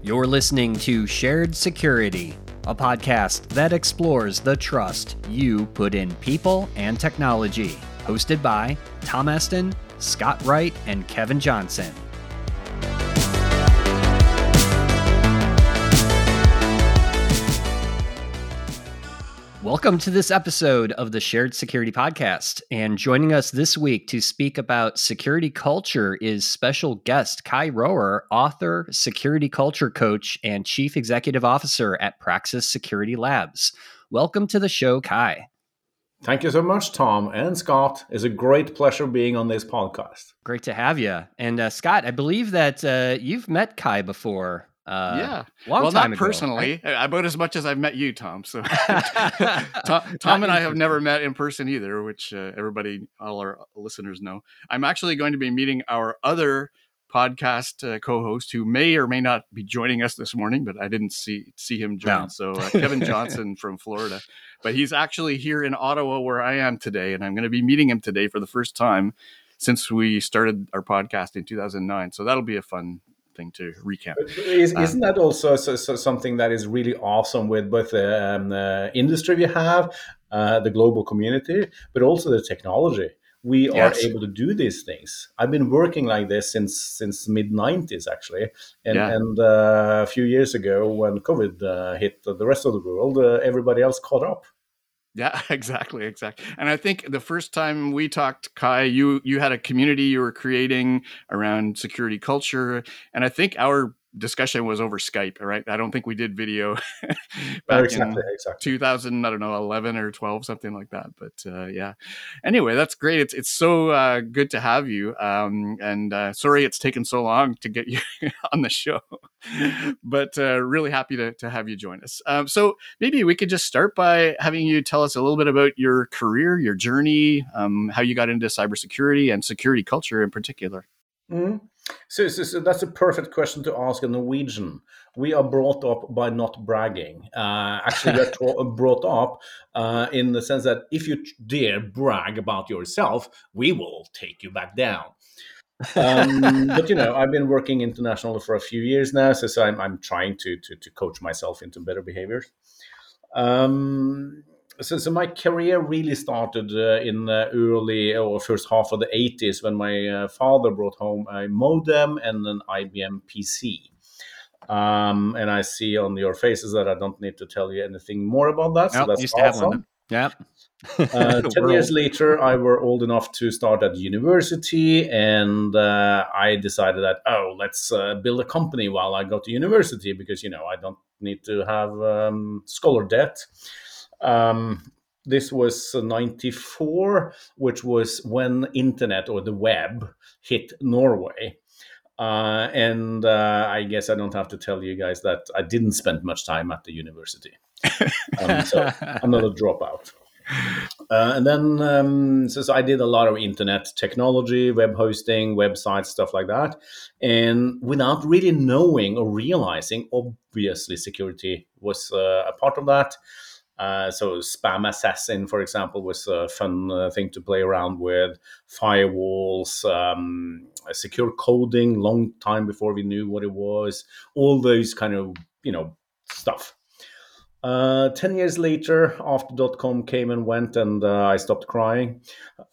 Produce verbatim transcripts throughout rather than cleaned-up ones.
You're listening to Shared Security, a podcast that explores the trust you put in people and technology. Hosted by Tom Eston, Scott Wright, and Kevin Johnson. Welcome to this episode of the Shared Security Podcast. And joining us this week to speak about security culture is special guest Kai Rohrer, author, security culture coach, and chief executive officer at Praxis Security Labs. Welcome to the show, Kai. Thank you so much, Tom and Scott. It's a great pleasure being on this podcast. Great to have you. And uh, Scott, I believe that uh, you've met Kai before. Uh, yeah. Long well, time not ago, personally, right? About as much as I've met you, Tom. So Tom, Tom and I have never met in person either, which uh, everybody, all our listeners know. I'm actually going to be meeting our other podcast uh, co-host who may or may not be joining us this morning, but I didn't see see him join. No. So uh, Kevin Johnson from Florida, but he's actually here in Ottawa where I am today. And I'm going to be meeting him today for the first time since we started our podcast in two thousand nine. So that'll be a fun thing to recap. Is, isn't that also so, so something that is really awesome with both the um, uh, industry we have, uh, the global community, but also the technology? We are Yes. able to do these things. I've been working like this since since mid nineties, actually. And, Yeah. and uh, a few years ago, when COVID uh, hit the rest of the world, uh, everybody else caught up. Yeah, exactly, exactly. And I think the first time we talked, Kai, you you had a community you were creating around security culture, and I think our discussion was over Skype, right? I don't think we did video back exactly, in exactly. two thousand, I don't know, eleven or twelve, something like that. But uh, yeah. Anyway, that's great. It's it's so uh, good to have you. Um, and uh, sorry it's taken so long to get you on the show, but uh, really happy to to have you join us. Um, so maybe we could just start by having you tell us a little bit about your career, your journey, um, how you got into cybersecurity and security culture in particular. Mm-hmm. So, so, so that's a perfect question to ask a Norwegian. We are brought up by not bragging. Uh, actually, we are tra- brought up uh, in the sense that if you dare brag about yourself, we will take you back down. um, but you know, I've been working internationally for a few years now, so, so I'm, I'm trying to, to to coach myself into better behaviors. Um, So, so my career really started uh, in the early or first half of the eighties when my uh, father brought home a modem and an I B M P C. Um, and I see on your faces that I don't need to tell you anything more about that. So Nope, that's used to have awesome. one. Yep. uh, ten We're years old. later, I were old enough to start at university, and uh, I decided that, oh, let's uh, build a company while I go to university because, you know, I don't need to have um, scholar debt. Um, this was ninety-four, which was when internet or the web hit Norway. Uh, and uh, I guess I don't have to tell you guys that I didn't spend much time at the university. Um, so I'm not a dropout. Uh, and then, um, so, so I did a lot of internet technology, web hosting, websites, stuff like that. And without really knowing or realizing, obviously security was uh, a part of that. Uh, so spam assassin, for example, was a fun uh, thing to play around with. Firewalls, um, secure coding, long time before we knew what it was. All those kind of, you know, stuff. Uh, ten years later, after dot-com came and went and uh, I stopped crying,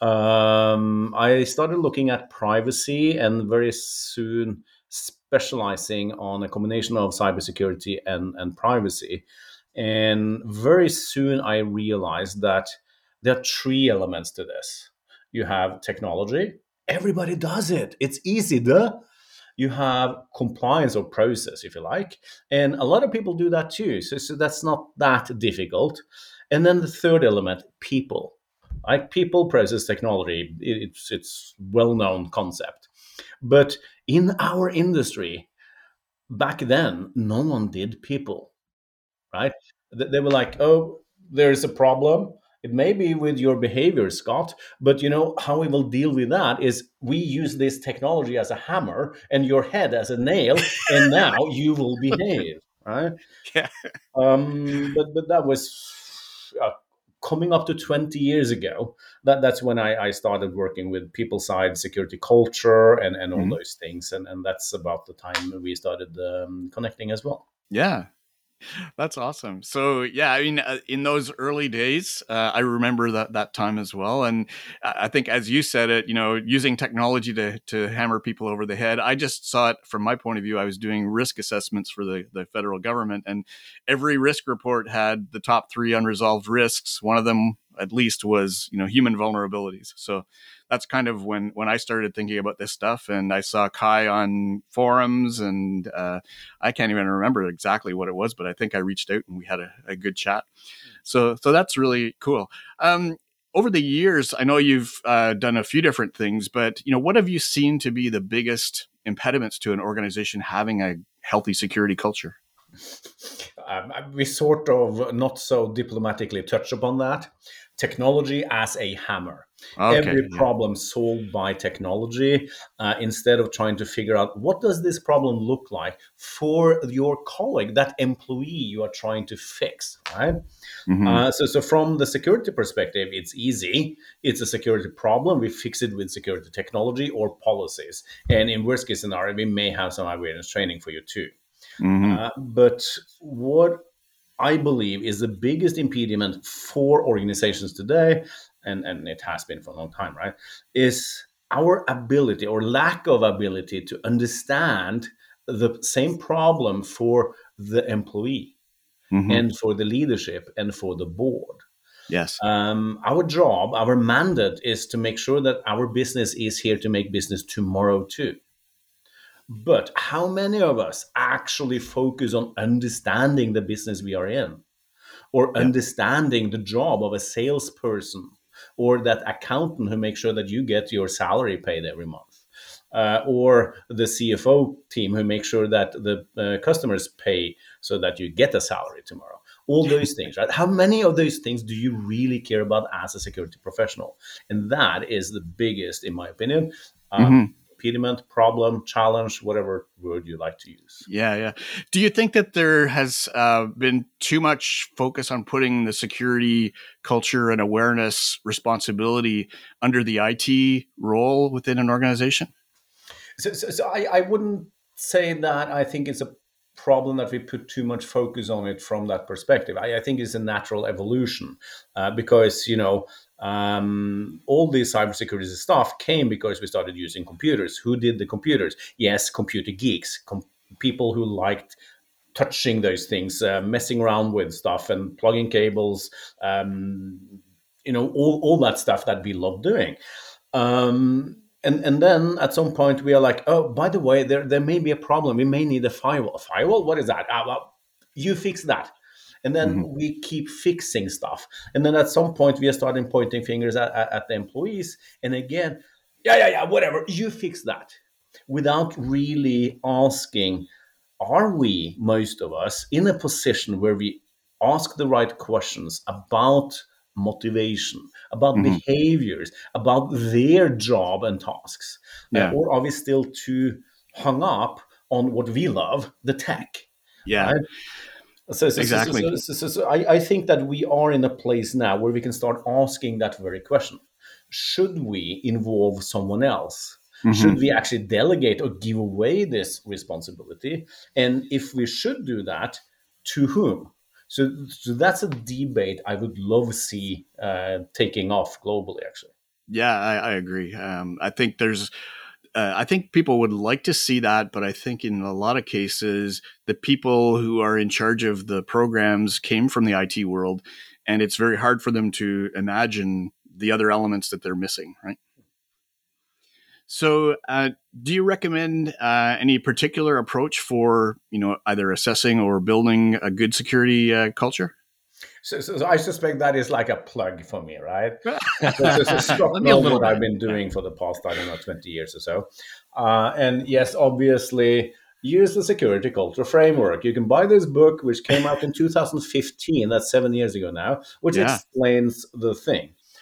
um, I started looking at privacy and very soon specializing on a combination of cybersecurity and, and privacy. And very soon I realized that there are three elements to this. You have technology. Everybody does it. It's easy, duh. You have compliance or process, if you like. And a lot of people do that too. So, so that's not that difficult. And then the third element, people. Like people, process, technology. It's it's well-known concept. But in our industry, back then, no one did people. Right? They were like, oh, there's a problem. It may be with your behavior, Scott, but you know how we will deal with that is we use this technology as a hammer and your head as a nail, and now you will behave, right? Yeah. Um, but but that was a coming up to twenty years ago. That that's when I, I started working with people side security culture and, and all mm-hmm. those things. And, and that's about the time we started um, connecting as well. Yeah. That's awesome. So, yeah, I mean, uh, in those early days, uh, I remember that that time as well. And I think, as you said it, you know, using technology to to hammer people over the head, I just saw it from my point of view. I was doing risk assessments for the, the federal government, and every risk report had the top three unresolved risks. One of them, at least, was, you know, human vulnerabilities. So that's kind of when, when I started thinking about this stuff, and I saw Kai on forums, and uh, I can't even remember exactly what it was, but I think I reached out and we had a, a good chat. So, so that's really cool. Um, over the years, I know you've uh, done a few different things, but, you know, what have you seen to be the biggest impediments to an organization having a healthy security culture? Um, we sort of not so diplomatically touch upon that. Technology as a hammer. Okay, Every yeah. problem solved by technology, uh, instead of trying to figure out what does this problem look like for your colleague, that employee you are trying to fix, right? Mm-hmm. Uh, so, so from the security perspective, it's easy. It's a security problem. We fix it with security technology or policies. And in worst case scenario, we may have some awareness training for you too. Mm-hmm. Uh, but what I believe is the biggest impediment for organizations today, and, and it has been for a long time, right, is our ability or lack of ability to understand the same problem for the employee mm-hmm. and for the leadership and for the board. Yes. Um, our job, our mandate is to make sure that our business is here to make business tomorrow too. But how many of us actually focus on understanding the business we are in, or yeah. understanding the job of a salesperson or that accountant who makes sure that you get your salary paid every month, uh, or the C F O team who makes sure that the uh, customers pay so that you get a salary tomorrow? All those things, right? How many of those things do you really care about as a security professional? And that is the biggest, in my opinion, um, mm-hmm. impediment, problem, challenge, whatever word you like to use. Yeah, yeah. Do you think that there has uh, been too much focus on putting the security culture and awareness responsibility under the I T role within an organization? So, so, so I, I wouldn't say that. I think it's a problem that we put too much focus on it from that perspective. I, I think it's a natural evolution uh, because, you know, um, all this cybersecurity stuff came because we started using computers. Who did the computers? Yes, computer geeks, com- people who liked touching those things, uh, messing around with stuff and plugging cables, um, you know, all, all that stuff that we love doing. Um, And and then at some point we are like, oh, by the way, there, there may be a problem. We may need a firewall. A firewall? What is that? Ah, well, you fix that. And then mm-hmm. we keep fixing stuff. And then at some point we are starting pointing fingers at, at, at the employees. And again, yeah, yeah, yeah, whatever. You fix that. Without really asking, are we, most of us, in a position where we ask the right questions about motivation, about mm-hmm. behaviors, about their job and tasks? Yeah. Uh, or are we still too hung up on what we love, the tech? Yeah, right? so, so, exactly. So, so, so, so I, I think that we are in a place now where we can start asking that very question. Should we involve someone else? Mm-hmm. Should we actually delegate or give away this responsibility? And if we should do that, to whom? So, so that's a debate I would love to see uh, taking off globally, actually. Yeah, I, I agree. Um, I think there's, uh, I think people would like to see that, but I think in a lot of cases, the people who are in charge of the programs came from the I T world, and it's very hard for them to imagine the other elements that they're missing, right? So, uh, do you recommend uh, any particular approach for, you know, either assessing or building a good security uh, culture? So, so, so I suspect that is like a plug for me, right? so, so, so stop know what bit. I've been doing for the past, I don't know, twenty years or so. Uh, and yes, obviously, use the security culture framework. You can buy this book, which came out in two thousand fifteen. That's seven years ago now, which yeah. explains the thing.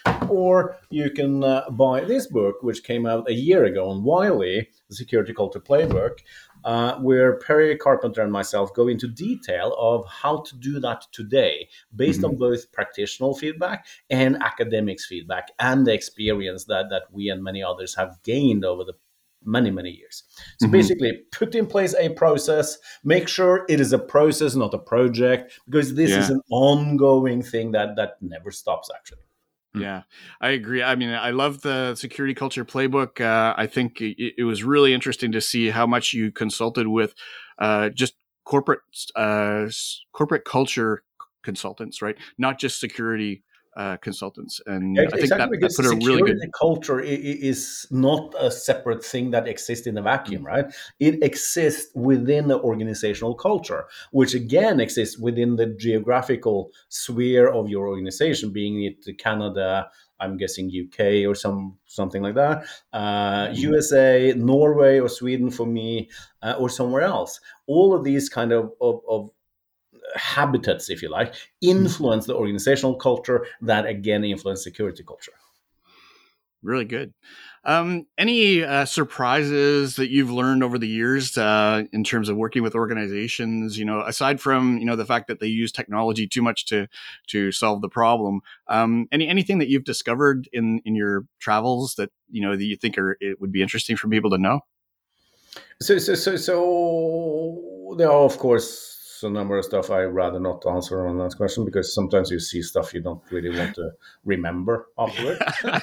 Or you can uh, buy this book, which came out a year ago on Wiley, the Security Culture Playbook, uh, where Perry Carpenter and myself go into detail of how to do that today, based mm-hmm. on both practitioner feedback and academics feedback and the experience that, that we and many others have gained over the many, many years. So mm-hmm. basically, put in place a process, make sure it is a process, not a project, because this yeah. is an ongoing thing that, that never stops, actually. Yeah, I agree. I mean, I love the Security Culture Playbook. Uh, I think it, it was really interesting to see how much you consulted with uh, just corporate uh, corporate culture consultants, right? Not just security uh, consultants. And exactly, I think that, that put a really good culture is not a separate thing that exists in a vacuum, mm-hmm. right? It exists within the organizational culture, which again exists within the geographical sphere of your organization, being it Canada, I'm guessing U K or some something like that, uh, mm-hmm. U S A, Norway or Sweden for me, uh, or somewhere else. All of these kind of, of, of habitats, if you like, influence the organizational culture that again influence security culture. Really good. Um, any uh, surprises that you've learned over the years uh, in terms of working with organizations? You know, aside from you know the fact that they use technology too much to to solve the problem, um, any anything that you've discovered in in your travels that you know that you think are it would be interesting for people to know? So so so so there are of course a number of stuff I rather not answer on that question, because sometimes you see stuff you don't really want to remember afterward.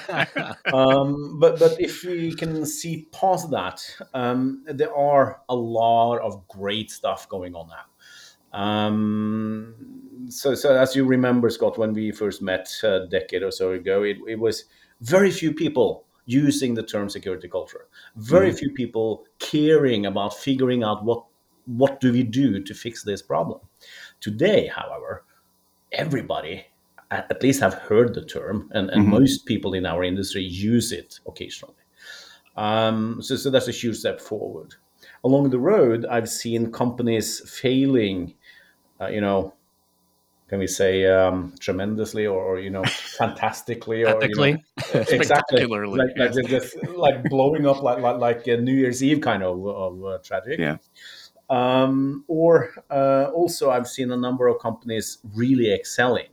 um, but but if we can see past that, um, there are a lot of great stuff going on now. Um, so so as you remember, Scott, when we first met a decade or so ago, it, it was very few people using the term security culture. Very mm-hmm. few people caring about figuring out what What do we do to fix this problem? Today, however, everybody at least have heard the term, and, and mm-hmm. most people in our industry use it occasionally. Um, so, so that's a huge step forward. Along the road, I've seen companies failing, uh, you know, can we say um, tremendously or, or, you know, fantastically or, epically, you know, exactly, like, like, just, like blowing up like, like, like a New Year's Eve kind of, of uh, tragic. Yeah. Um, or uh, also, I've seen a number of companies really excelling.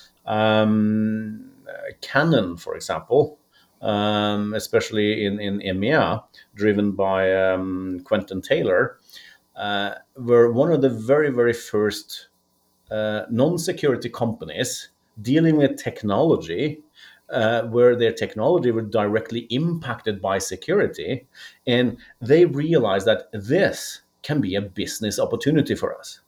Um, uh, Canon, for example, um, especially in, in EMEA, driven by um, Quentin Taylor, uh, were one of the very, very first uh, non-security companies dealing with technology, uh, where their technology were directly impacted by security. And they realized that this can be a business opportunity for us.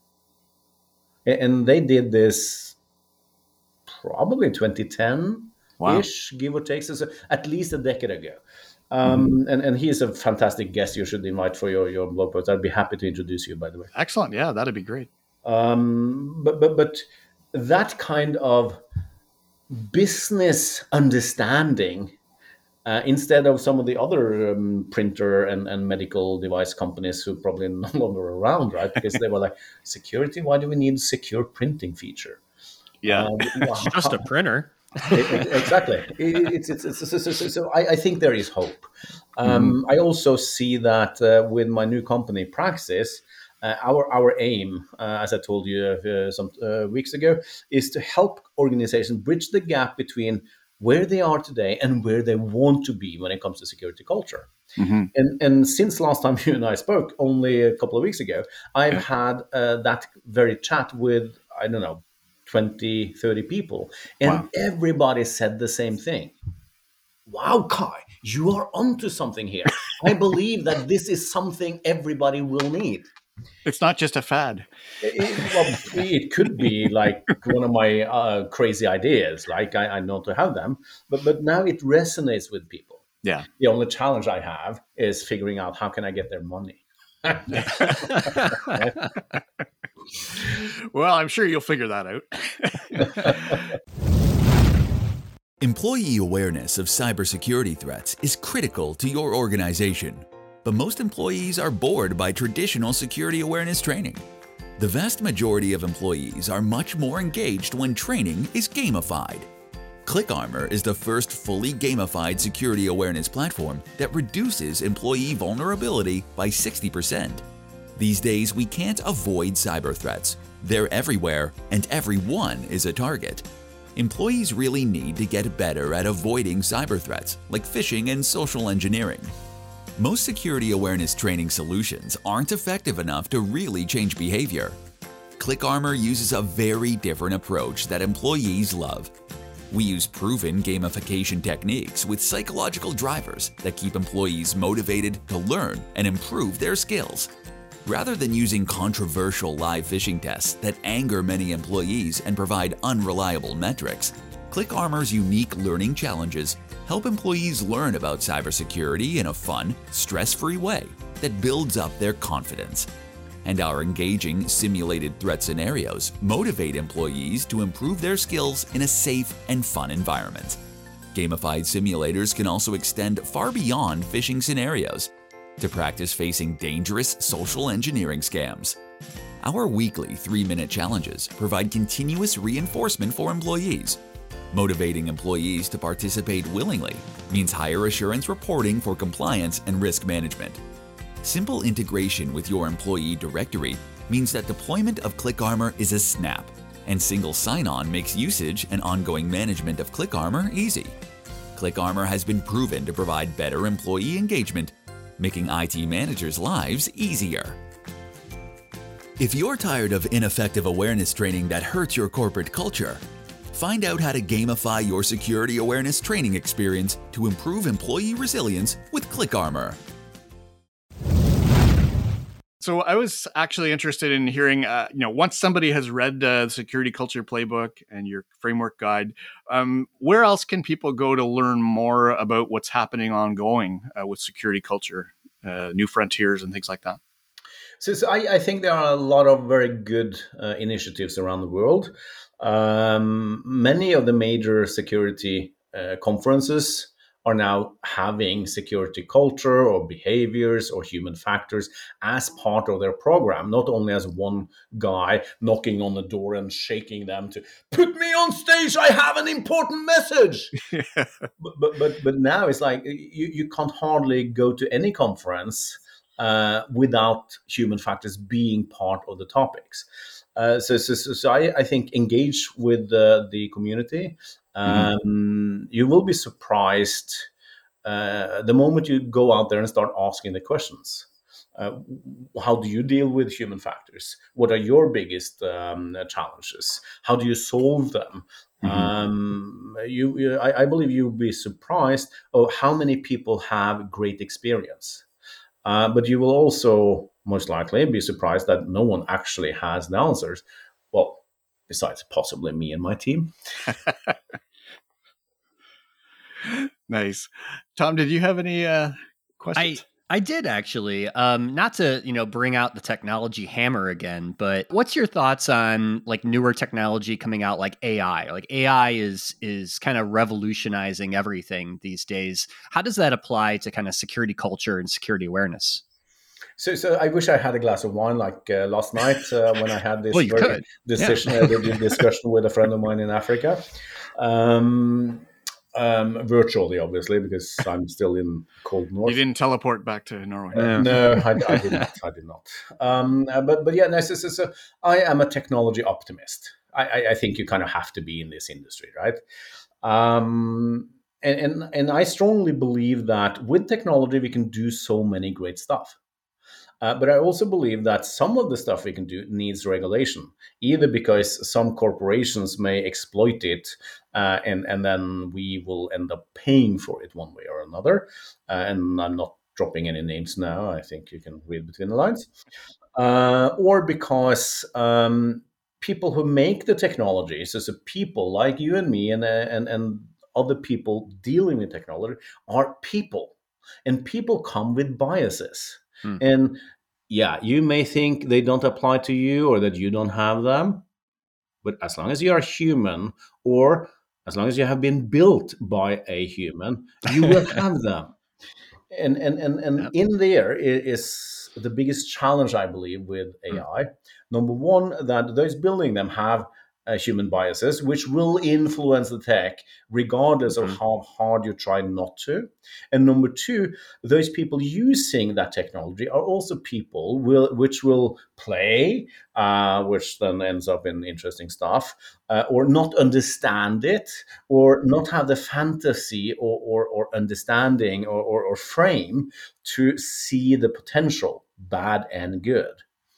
And they did this probably twenty ten-ish, wow. give or take, so at least a decade ago. Um, mm-hmm. and, and he is a fantastic guest you should invite for your, your blog post. I'd be happy to introduce you, by the way. Excellent. Yeah, that'd be great. Um, but, but, but that kind of business understanding, Uh, instead of some of the other um, printer and, and medical device companies who probably no longer around, right? Because they were like, security, why do we need a secure printing feature? Yeah, um, it's just a printer. it, it, exactly. It, it's, it's, it's, it's, it's, it's, so I, I think there is hope. Um, mm-hmm. I also see that uh, with my new company, Praxis, uh, our our aim, uh, as I told you uh, some uh, weeks ago, is to help organizations bridge the gap between where they are today and where they want to be when it comes to security culture. Mm-hmm. And and since last time you and I spoke, only a couple of weeks ago, I've yeah. had uh, that very chat with, I don't know, twenty, thirty people. And wow. everybody said the same thing. Wow, Kai, you are onto something here. I believe that this is something everybody will need. It's not just a fad. It, well, it could be like one of my uh, crazy ideas. Like I, I know to have them, but but now it resonates with people. Yeah. The only challenge I have is figuring out how can I get their money. Well, I'm sure you'll figure that out. Employee awareness of cybersecurity threats is critical to your organization. But most employees are bored by traditional security awareness training. The vast majority of employees are much more engaged when training is gamified. ClickArmor is the first fully gamified security awareness platform that reduces employee vulnerability by sixty percent. These days, we can't avoid cyber threats. They're everywhere, and everyone is a target. Employees really need to get better at avoiding cyber threats, like phishing and social engineering. Most security awareness training solutions aren't effective enough to really change behavior. ClickArmor uses a very different approach that employees love. We use proven gamification techniques with psychological drivers that keep employees motivated to learn and improve their skills. Rather than using controversial live phishing tests that anger many employees and provide unreliable metrics, ClickArmor's unique learning challenges help employees learn about cybersecurity in a fun, stress-free way that builds up their confidence. And our engaging simulated threat scenarios motivate employees to improve their skills in a safe and fun environment. Gamified simulators can also extend far beyond phishing scenarios to practice facing dangerous social engineering scams. Our weekly three-minute challenges provide continuous reinforcement for employees. Motivating employees to participate willingly means higher assurance reporting for compliance and risk management. Simple integration with your employee directory means that deployment of ClickArmor is a snap, and single sign-on makes usage and ongoing management of ClickArmor easy. ClickArmor has been proven to provide better employee engagement, making I T managers' lives easier. If you're tired of ineffective awareness training that hurts your corporate culture, find out how to gamify your security awareness training experience to improve employee resilience with ClickArmor. So I was actually interested in hearing, uh, you know, once somebody has read uh, the Security Culture Playbook and your framework guide, um, where else can people go to learn more about what's happening ongoing uh, with security culture, uh, new frontiers and things like that? So, so I, I think there are a lot of very good uh, initiatives around the world. Um, many of the major security uh, conferences are now having security culture or behaviors or human factors as part of their program, not only as one guy knocking on the door and shaking them to put me on stage, I have an important message. Yeah. But, but but but now it's like you, you can't hardly go to any conference uh, without human factors being part of the topics. Uh, so, so, so, so I, I think engage with uh, the community. Um, mm-hmm. You will be surprised uh, the moment you go out there and start asking the questions. Uh, how do you deal with human factors? What are your biggest um, challenges? How do you solve them? Mm-hmm. Um, you, you I, I believe you'll be surprised of how many people have great experience. Uh, but you will also most likely be surprised that no one actually has the answers. Well, besides possibly me and my team. Nice. Tom, did you have any uh, questions? I, I did actually. Um, not to, you know, bring out the technology hammer again, but what's your thoughts on like newer technology coming out like A I? Like A I is is kind of revolutionizing everything these days. How does that apply to kind of security culture and security awareness? So, so I wish I had a glass of wine like uh, last night uh, when I had this well, very decision, yeah. uh, discussion with a friend of mine in Africa. Um, Um, virtually, obviously, because I'm still in cold north. You didn't teleport back to Norway. Uh, no, I, I did not. I did not. Um, uh, but but yeah, no, so, so, so I am a technology optimist. I, I, I think you kind of have to be in this industry, right? Um, and, and and I strongly believe that with technology we can do so many great stuff. Uh, but I also believe that some of the stuff we can do needs regulation, either because some corporations may exploit it uh, and, and then we will end up paying for it one way or another. Uh, and I'm not dropping any names now. I think you can read between the lines. Uh, or because um, people who make the technology, so, so people like you and me and, uh, and, and other people dealing with technology are people. And people come with biases. Hmm. And yeah, you may think they don't apply to you or that you don't have them, but as long as you are human or as long as you have been built by a human, you will have them. And and and, and yep. in there is the biggest challenge, I believe, with A I. Hmm. Number one, that those building them have uh, human biases, which will influence the tech regardless Mhm. of how hard you try not to. And number two, those people using that technology are also people will, which will play, uh, which then ends up in interesting stuff, uh, or not understand it, or not have the fantasy or, or, or understanding or, or, or frame to see the potential, bad and good.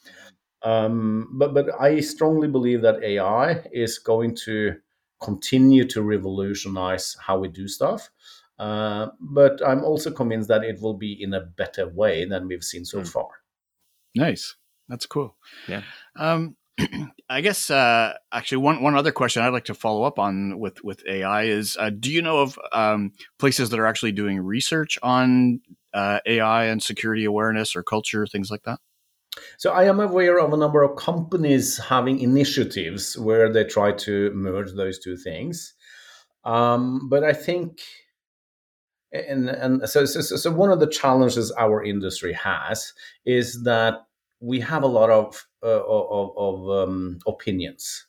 Um, but but I strongly believe that A I is going to continue to revolutionize how we do stuff. Uh, but I'm also convinced that it will be in a better way than we've seen so Mm. far. Nice. That's cool. Yeah. Um, I guess uh, actually one one other question I'd like to follow up on with with A I is: uh, do you know of um, places that are actually doing research on uh, A I and security awareness or culture, things like that? So I am aware of a number of companies having initiatives where they try to merge those two things. Um, but I think, and and so, so so one of the challenges our industry has is that we have a lot of uh, of, of um, opinions.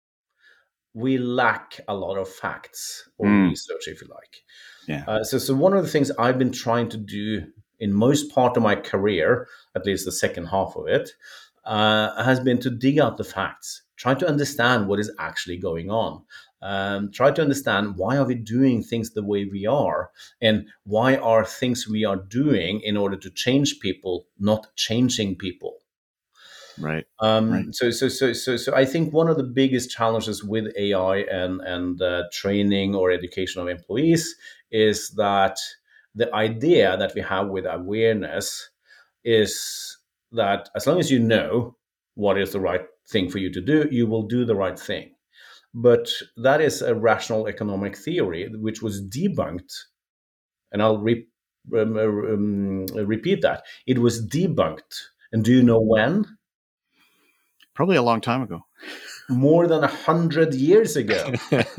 We lack a lot of facts or Mm. research, if you like. Yeah. Uh, so, so one of the things I've been trying to do in most part of my career, at least the second half of it, uh, has been to dig out the facts, try to understand what is actually going on, um, try to understand why are we doing things the way we are, and why are things we are doing in order to change people not changing people. Right. Um, Right. So, so, so, so, so, I think one of the biggest challenges with A I and and uh, training or education of employees is that the idea that we have with awareness is that as long as you know what is the right thing for you to do, you will do the right thing. But that is a rational economic theory which was debunked, and I'll re- um, um, repeat that. It was debunked. And do you know when? Probably a long time ago. More than a hundred years ago.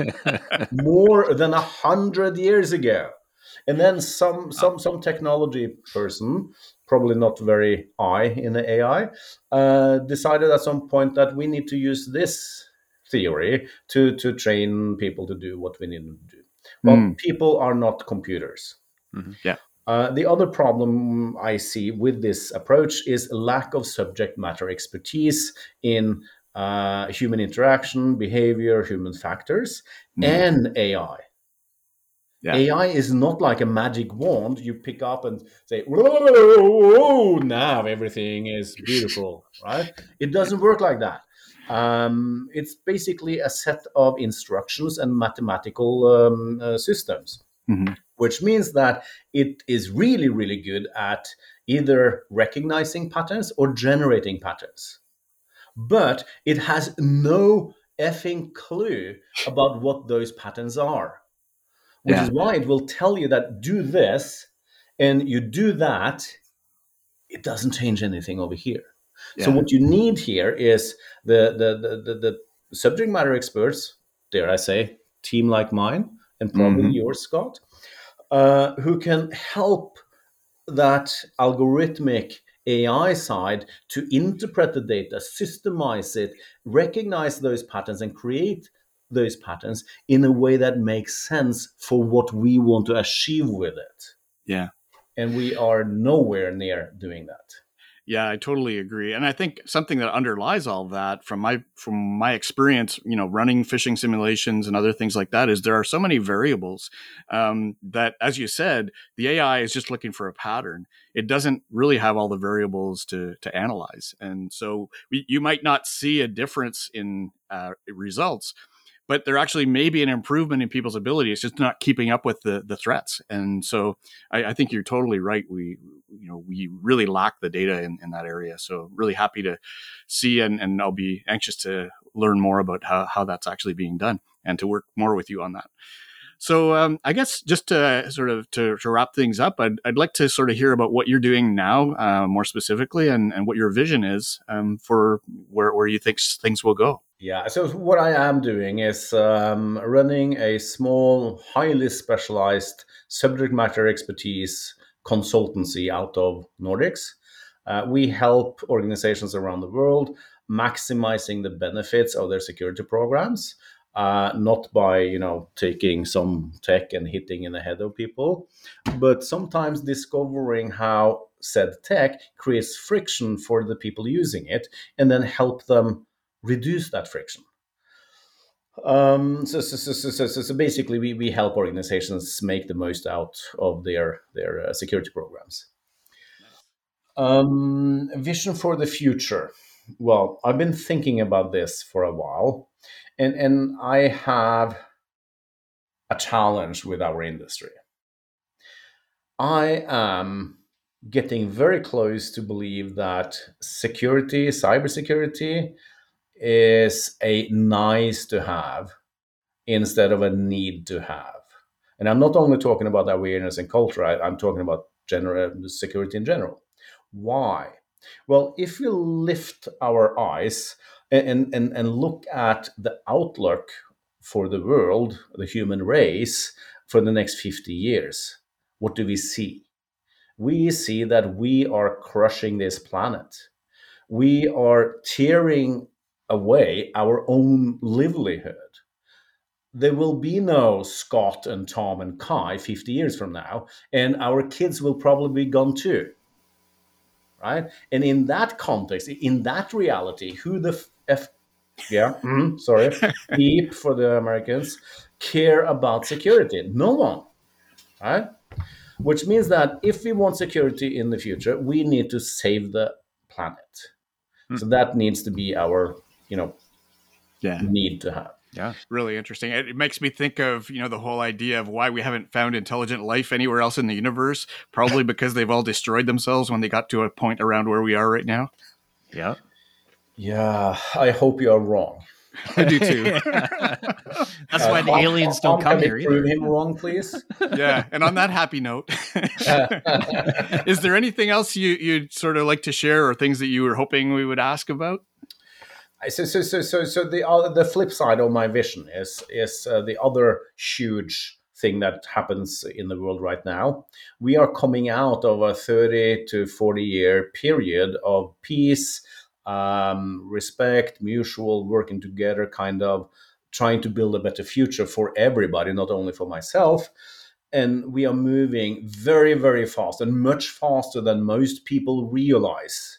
More than a hundred years ago. And then some some some technology person, probably not very high in the A I, uh, decided at some point that we need to use this theory to to train people to do what we need to do. Well, Mm. people are not computers. Mhm. Yeah. Uh, the other problem I see with this approach is lack of subject matter expertise in uh, human interaction, behavior, human factors, Mm. and A I. Yeah. A I is not like a magic wand you pick up and say, whoa, now everything is beautiful, right? It doesn't work like that. Um, it's basically a set of instructions and mathematical um, uh, systems, Mhm. which means that it is really, really good at either recognizing patterns or generating patterns. But it has no effing clue about what those patterns are, which Yeah. is why it will tell you that do this and you do that. It doesn't change anything over here. So Yeah. what you need here is the, the, the, the, the subject matter experts, dare I say, team like mine, and probably Mhm. yours, Scott, uh, who can help that algorithmic A I side to interpret the data, systemize it, recognize those patterns, and create those patterns in a way that makes sense for what we want to achieve with it. Yeah. And we are nowhere near doing that. Yeah, I totally agree. And I think something that underlies all of that from my from my experience, you know, running phishing simulations and other things like that, is there are so many variables um, that, as you said, the A I is just looking for a pattern. It doesn't really have all the variables to to analyze. And so we, you might not see a difference in uh, results, but there actually may be an improvement in people's ability. It's just not keeping up with the the threats. And so I, I think you're totally right. We, you know, we really lack the data in, in that area. So really happy to see, and, and I'll be anxious to learn more about how, how that's actually being done and to work more with you on that. So um, I guess just to sort of to, to wrap things up, I'd, I'd like to sort of hear about what you're doing now, uh, more specifically, and, and what your vision is um, for where, where you think things will go. Yeah, so what I am doing is um, running a small, highly specialized subject matter expertise consultancy out of Nordics. Uh, we help organizations around the world maximizing the benefits of their security programs, uh, not by, you know, taking some tech and hitting in the head of people, but sometimes discovering how said tech creates friction for the people using it, and then help them reduce that friction. Um, so, so, so, so, so, so basically, we, we help organizations make the most out of their their uh, security programs. Um, vision for the future. Well, I've been thinking about this for a while, and and I have a challenge with our industry. I am getting very close to believe that security, cybersecurity, is a nice to have instead of a need to have. And I'm not only talking about awareness and culture, I, I'm talking about general security in general. Why? Well, if we lift our eyes and, and, and look at the outlook for the world, the human race, for the next fifty years, what do we see? We see that we are crushing this planet. We are tearing away our own livelihood. There will be no Scott and Tom and Kai fifty years from now, and our kids will probably be gone too, right? And in that context, in that reality, who the F, yeah, mm, sorry, beep for the Americans, care about security? No one, right? Which means that if we want security in the future, we need to save the planet. Mm. So that needs to be our, you know, yeah. need to have. Yeah. Really interesting. It, it makes me think of, you know, the whole idea of why we haven't found intelligent life anywhere else in the universe, probably because they've all destroyed themselves when they got to a point around where we are right now. Yeah. Yeah. I hope you are wrong. I do too. That's why the uh, aliens Tom, don't come can here we either. prove him wrong, please? Yeah. And on that happy note, is there anything else you, you'd sort of like to share, or things that you were hoping we would ask about? So, so, so, so, so the uh, the flip side of my vision is is uh, the other huge thing that happens in the world right now. We are coming out of a thirty to forty year period of peace, um, respect, mutual working together, kind of trying to build a better future for everybody, not only for myself. And we are moving very, very fast, and much faster than most people realize,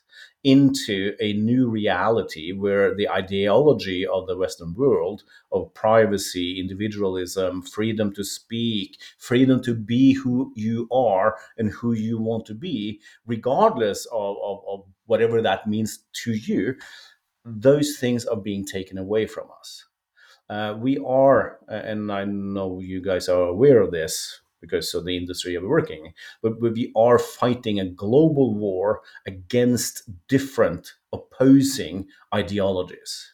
into a new reality where the ideology of the Western world of privacy, individualism, freedom to speak, freedom to be who you are and who you want to be, regardless of, of, of whatever that means to you, those things are being taken away from us. Uh, we are, and I know you guys are aware of this, because of the industry of working, but we are fighting a global war against different opposing ideologies.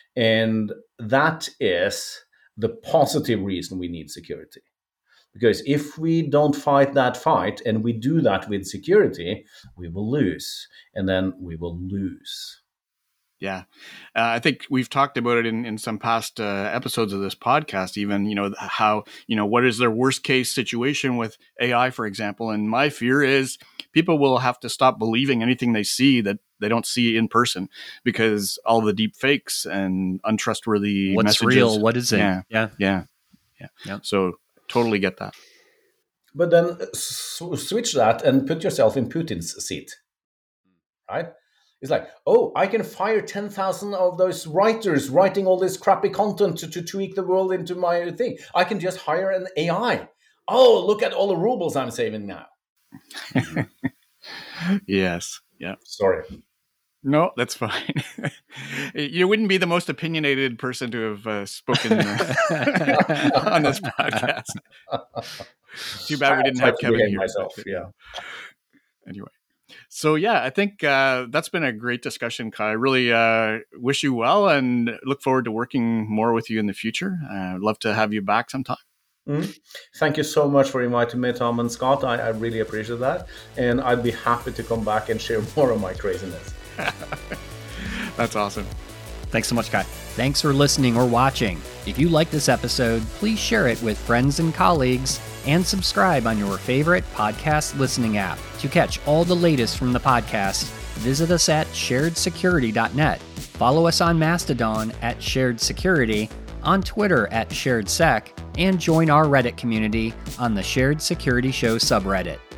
And that is the positive reason we need security. Because if we don't fight that fight, and we do that with security, we will lose, and then we will lose. Yeah. Uh, I think we've talked about it in, in some past uh, episodes of this podcast, even, you know, how, you know, what is their worst case situation with A I, for example. And my fear is people will have to stop believing anything they see that they don't see in person, because all the deep fakes and untrustworthy What's messages. real? What is it? Yeah. Yeah. Yeah. Yeah. Yep. So totally get that. But then sw- switch that and put yourself in Putin's seat, right? It's like, oh, I can fire ten thousand of those writers writing all this crappy content to, to tweak the world into my thing. I can just hire an A I. Oh, look at all the rubles I'm saving now. Yes. Yeah. Sorry. No, that's fine. You wouldn't be the most opinionated person to have uh, spoken uh, on this podcast. Too bad we didn't have Kevin here. Myself, yeah. Anyway. So, yeah, I think uh, that's been a great discussion, Kai. I really uh, wish you well and look forward to working more with you in the future. Uh, I'd love to have you back sometime. Mm-hmm. Thank you so much for inviting me, Tom and Scott. I, I really appreciate that. And I'd be happy to come back and share more of my craziness. That's awesome. Thanks so much, Kai. Thanks for listening or watching. If you like this episode, please share it with friends and colleagues, and subscribe on your favorite podcast listening app. To catch all the latest from the podcast, visit us at shared security dot net. Follow us on Mastodon at Shared Security, on Twitter at SharedSec, and join our Reddit community on the Shared Security Show subreddit.